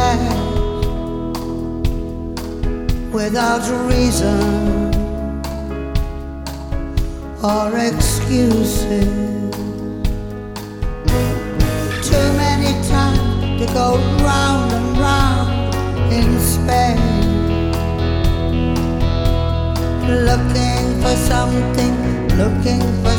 past without a reason or excuses. Too many times to go round and round in space, looking for something, looking for